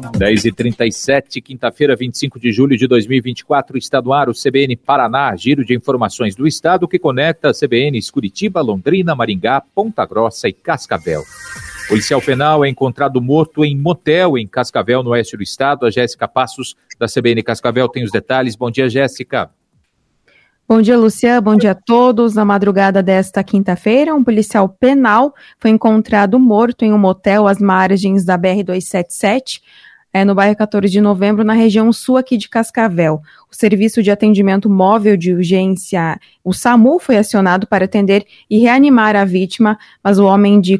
10h37, quinta-feira, 25 de julho de 2024, está no ar o CBN Paraná, giro de informações do estado que conecta CBNs Curitiba, Londrina, Maringá, Ponta Grossa e Cascavel. Policial penal é encontrado morto em motel em Cascavel, no oeste do estado. A Jéssica Passos, da CBN Cascavel, tem os detalhes. Bom dia, Jéssica. Bom dia, Luciano. Bom dia a todos. Na madrugada desta quinta-feira, um policial penal foi encontrado morto em um motel às margens da BR-277, no bairro 14 de Novembro, na região sul aqui de Cascavel. O Serviço de Atendimento Móvel de Urgência, o SAMU, foi acionado para atender e reanimar a vítima, mas o homem de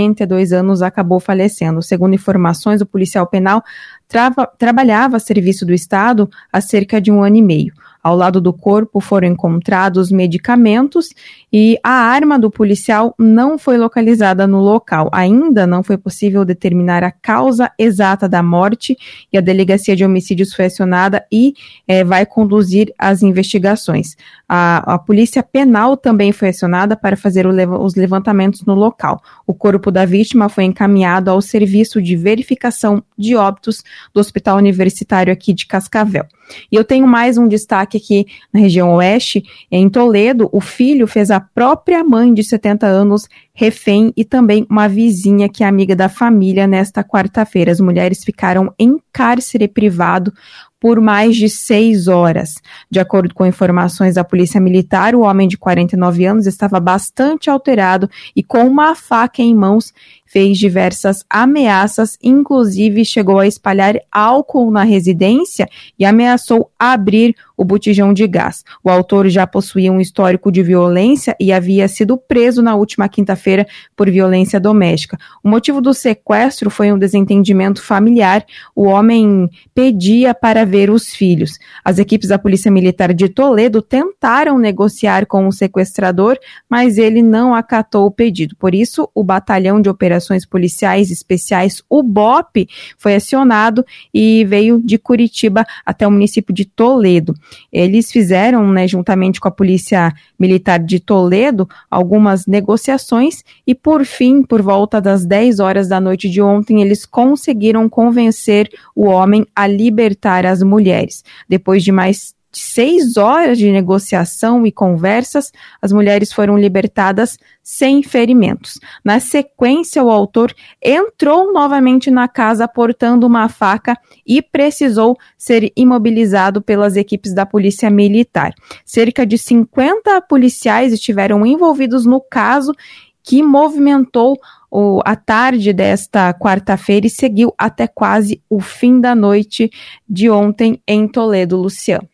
42 anos acabou falecendo. Segundo informações, o policial penal trabalhava a serviço do Estado há cerca de 1 ano e meio. Ao lado do corpo foram encontrados medicamentos e a arma do policial não foi localizada no local. Ainda não foi possível determinar a causa exata da morte e a Delegacia de Homicídios foi acionada e vai conduzir as investigações. A Polícia Penal também foi acionada para fazer os levantamentos no local. O corpo da vítima foi encaminhado ao Serviço de Verificação de Óbitos do Hospital Universitário aqui de Cascavel. E eu tenho mais um destaque aqui na região oeste. Em Toledo, o filho fez a própria mãe de 70 anos refém e também uma vizinha que é amiga da família nesta quarta-feira. As mulheres ficaram em cárcere privado por mais de 6 horas. De acordo com informações da Polícia Militar, o homem de 49 anos estava bastante alterado e com uma faca em mãos fez diversas ameaças, inclusive chegou a espalhar álcool na residência e ameaçou abrir o botijão de gás. O autor já possuía um histórico de violência e havia sido preso na última quinta-feira por violência doméstica. O motivo do sequestro foi um desentendimento familiar. O homem pedia para ver os filhos. As equipes da Polícia Militar de Toledo tentaram negociar com o sequestrador, mas ele não acatou o pedido. Por isso, o Batalhão de Operações Policiais Especiais, o BOP, foi acionado e veio de Curitiba até o município de Toledo. Eles fizeram, juntamente com a Polícia Militar de Toledo, algumas negociações e, por fim, por volta das 10 horas da noite de ontem, eles conseguiram convencer o homem a libertar as mulheres. Depois de mais 6 horas de negociação e conversas, as mulheres foram libertadas sem ferimentos. Na sequência, o autor entrou novamente na casa portando uma faca e precisou ser imobilizado pelas equipes da Polícia Militar. Cerca de 50 policiais estiveram envolvidos no caso, que movimentou a tarde desta quarta-feira e seguiu até quase o fim da noite de ontem em Toledo, Luciano.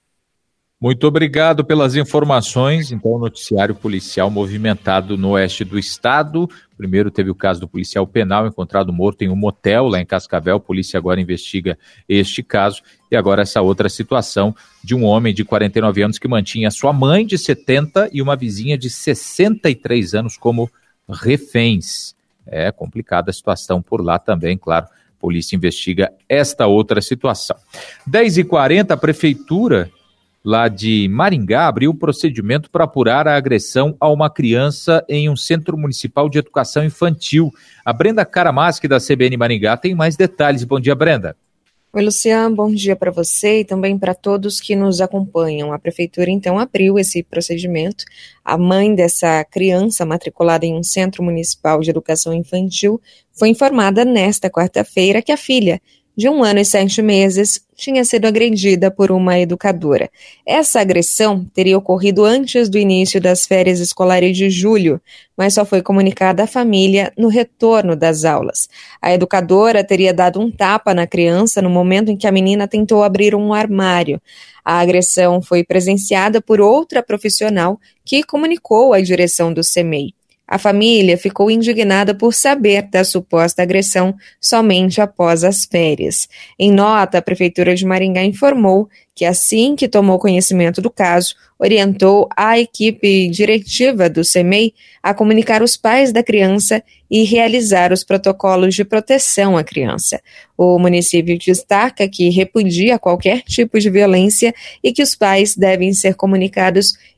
Muito obrigado pelas informações. Então, o noticiário policial movimentado no oeste do estado. Primeiro teve o caso do policial penal encontrado morto em um motel lá em Cascavel. A polícia agora investiga este caso. E agora essa outra situação de um homem de 49 anos que mantinha sua mãe de 70 e uma vizinha de 63 anos como reféns. É complicada a situação por lá também, claro. A polícia investiga esta outra situação. 10h40, a prefeitura lá de Maringá abriu procedimento para apurar a agressão a uma criança em um centro municipal de educação infantil. A Brenda Caramaschi, da CBN Maringá, tem mais detalhes. Bom dia, Brenda. Oi, Luciano, bom dia para você e também para todos que nos acompanham. A prefeitura, então, abriu esse procedimento. A mãe dessa criança matriculada em um centro municipal de educação infantil foi informada nesta quarta-feira que a filha, de 1 ano e 7 meses, tinha sido agredida por uma educadora. Essa agressão teria ocorrido antes do início das férias escolares de julho, mas só foi comunicada à família no retorno das aulas. A educadora teria dado um tapa na criança no momento em que a menina tentou abrir um armário. A agressão foi presenciada por outra profissional que comunicou à direção do CEMEI. A família ficou indignada por saber da suposta agressão somente após as férias. Em nota, a Prefeitura de Maringá informou que, assim que tomou conhecimento do caso, orientou a equipe diretiva do CEMEI a comunicar os pais da criança e realizar os protocolos de proteção à criança. O município destaca que repudia qualquer tipo de violência e que os pais devem ser comunicados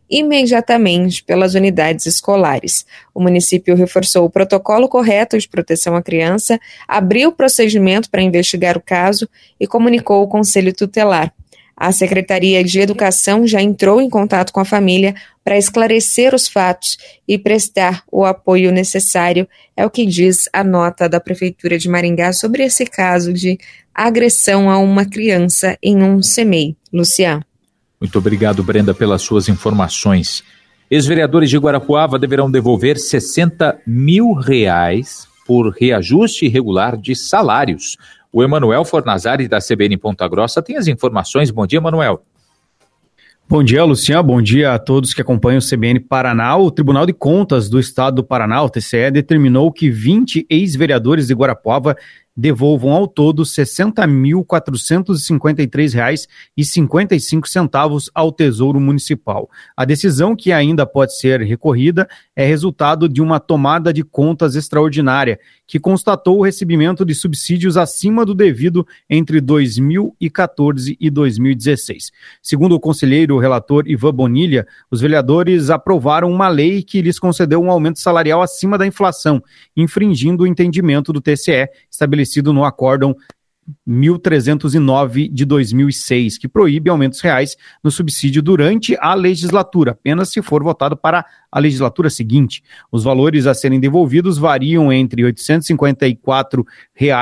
imediatamente pelas unidades escolares. O município reforçou o protocolo correto de proteção à criança, abriu o procedimento para investigar o caso e comunicou ao Conselho Tutelar. A Secretaria de Educação já entrou em contato com a família para esclarecer os fatos e prestar o apoio necessário, é o que diz a nota da Prefeitura de Maringá sobre esse caso de agressão a uma criança em um CMEI. Luciano. Muito obrigado, Brenda, pelas suas informações. Ex-vereadores de Guarapuava deverão devolver R$60 mil por reajuste irregular de salários. O Emanuel Fornazari, da CBN Ponta Grossa, tem as informações. Bom dia, Emanuel. Bom dia, Luciano. Bom dia a todos que acompanham o CBN Paraná. O Tribunal de Contas do Estado do Paraná, o TCE, determinou que 20 ex-vereadores de Guarapuava devolvam ao todo R$ 60.453,55 ao Tesouro Municipal. A decisão, que ainda pode ser recorrida, é resultado de uma tomada de contas extraordinária, que constatou o recebimento de subsídios acima do devido entre 2014 e 2016. Segundo o conselheiro relator Ivan Bonilha, os vereadores aprovaram uma lei que lhes concedeu um aumento salarial acima da inflação, infringindo o entendimento do TCE, estabelecido no Acórdão 1309 de 2006, que proíbe aumentos reais no subsídio durante a legislatura, apenas se for votado para a legislatura seguinte. Os valores a serem devolvidos variam entre R$ 854 e R$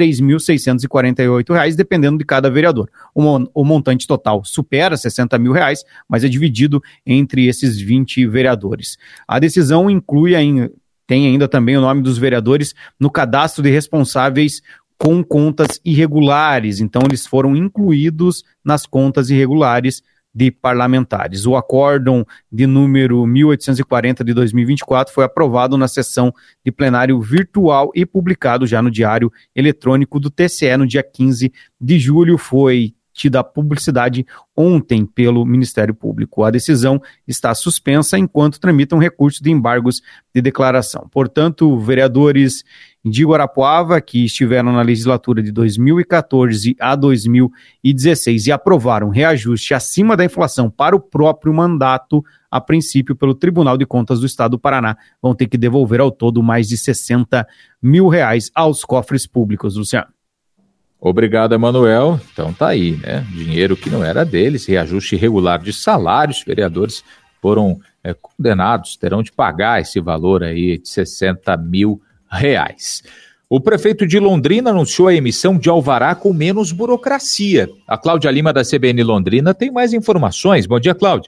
3.648, dependendo de cada vereador. O montante total supera R$ 60 mil, mas é dividido entre esses 20 vereadores. A decisão tem ainda também o nome dos vereadores no cadastro de responsáveis com contas irregulares, então eles foram incluídos nas contas irregulares de parlamentares. O acórdão de número 1840 de 2024 foi aprovado na sessão de plenário virtual e publicado já no Diário Eletrônico do TCE no dia 15 de julho. Foi tida a publicidade ontem pelo Ministério Público. A decisão está suspensa enquanto tramitam recurso de embargos de declaração. Portanto, vereadores de Guarapuava que estiveram na legislatura de 2014 a 2016 e aprovaram reajuste acima da inflação para o próprio mandato, a princípio pelo Tribunal de Contas do Estado do Paraná, vão ter que devolver ao todo mais de R$ 60 mil aos cofres públicos, Luciano. Obrigado, Emanuel. Então tá aí, né? Dinheiro que não era deles, reajuste irregular de salários, vereadores foram condenados, terão de pagar esse valor aí de R$ 60 mil. O prefeito de Londrina anunciou a emissão de alvará com menos burocracia. A Cláudia Lima, da CBN Londrina, tem mais informações. Bom dia, Cláudia.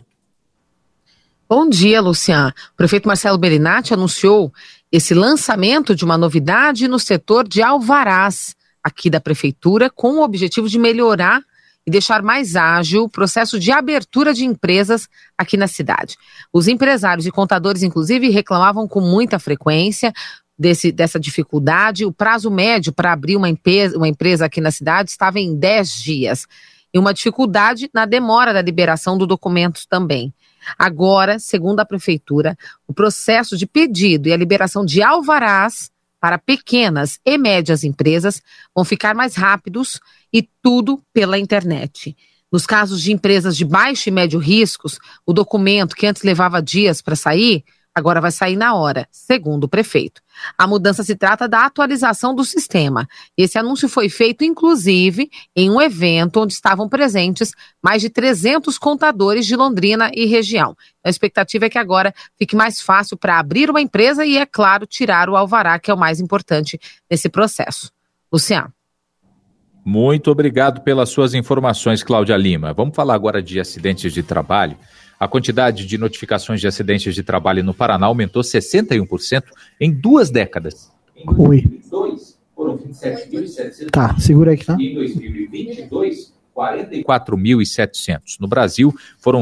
Bom dia, Luciano. O prefeito Marcelo Bellinati anunciou esse lançamento de uma novidade no setor de alvarás aqui da prefeitura, com o objetivo de melhorar e deixar mais ágil o processo de abertura de empresas aqui na cidade. Os empresários e contadores, inclusive, reclamavam com muita frequência dessa dificuldade. O prazo médio para abrir uma empresa aqui na cidade estava em 10 dias. E uma dificuldade na demora da liberação do documento também. Agora, segundo a prefeitura, o processo de pedido e a liberação de alvarás para pequenas e médias empresas vão ficar mais rápidos e tudo pela internet. Nos casos de empresas de baixo e médio riscos, o documento que antes levava dias para sair, agora vai sair na hora, segundo o prefeito. A mudança se trata da atualização do sistema. Esse anúncio foi feito, inclusive, em um evento onde estavam presentes mais de 300 contadores de Londrina e região. A expectativa é que agora fique mais fácil para abrir uma empresa e, é claro, tirar o alvará, que é o mais importante nesse processo. Luciano. Muito obrigado pelas suas informações, Cláudia Lima. Vamos falar agora de acidentes de trabalho. A quantidade de notificações de acidentes de trabalho no Paraná aumentou 61% em 2 décadas. Em 2022, foram 27.700. Tá, segura aí que tá. E em 2022, 44.700. No Brasil, foram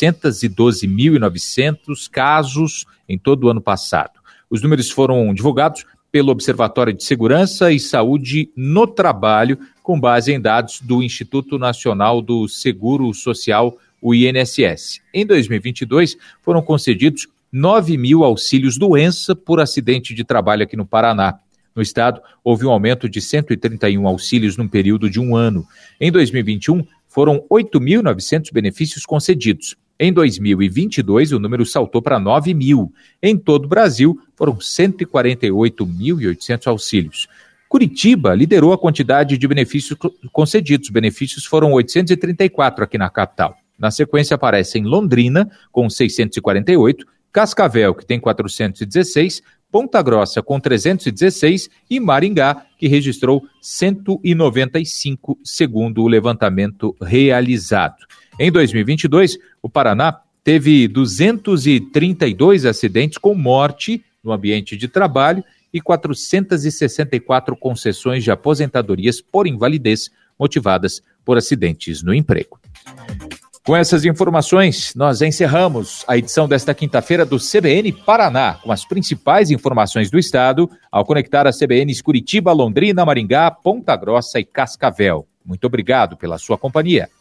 612.900 casos em todo o ano passado. Os números foram divulgados pelo Observatório de Segurança e Saúde no Trabalho, com base em dados do Instituto Nacional do Seguro Social, o INSS. Em 2022, foram concedidos 9.000 auxílios-doença por acidente de trabalho aqui no Paraná. No estado, houve um aumento de 131 auxílios num período de um ano. Em 2021, foram 8.900 benefícios concedidos. Em 2022, o número saltou para 9 mil. Em todo o Brasil, foram 148.800 auxílios. Curitiba liderou a quantidade de benefícios concedidos. Benefícios foram 834 aqui na capital. Na sequência aparecem Londrina, com 648, Cascavel, que tem 416, Ponta Grossa, com 316, e Maringá, que registrou 195, segundo o levantamento realizado. Em 2022, o Paraná teve 232 acidentes com morte no ambiente de trabalho e 464 concessões de aposentadorias por invalidez motivadas por acidentes no emprego. Com essas informações, nós encerramos a edição desta quinta-feira do CBN Paraná, com as principais informações do estado, ao conectar as CBNs Curitiba, Londrina, Maringá, Ponta Grossa e Cascavel. Muito obrigado pela sua companhia.